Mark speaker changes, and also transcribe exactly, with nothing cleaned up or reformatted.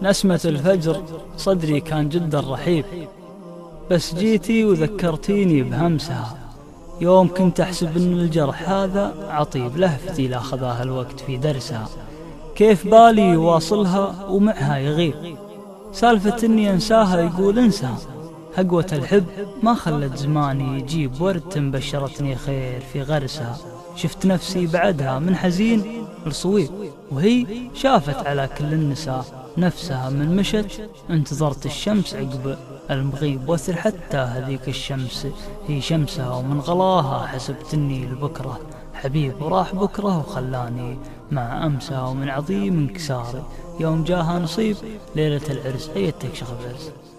Speaker 1: نسمة الفجر صدري كان جدا رحيب، بس جيتي وذكرتيني بهمسها. يوم كنت أحسب أن الجرح هذا عطيب لهفتي لا خذاها الوقت في درسها. كيف بالي يواصلها ومعها يغيب، سالفة أني أنساها يقول انسى. هقوة الحب ما خلت زماني يجيب ورد بشرتني خير في غرسها. شفت نفسي بعدها من حزين لصويب، وهي شافت على كل النساء نفسها من مشت. انتظرت الشمس عقب المغيب وثر، حتى هذيك الشمس هي شمسها. ومن غلاها حسبت اني لبكره حبيب، وراح بكره وخلاني مع أمسها. ومن عظيم انكساري يوم جاها نصيب ليلة العرس، أيتك شغف عرس.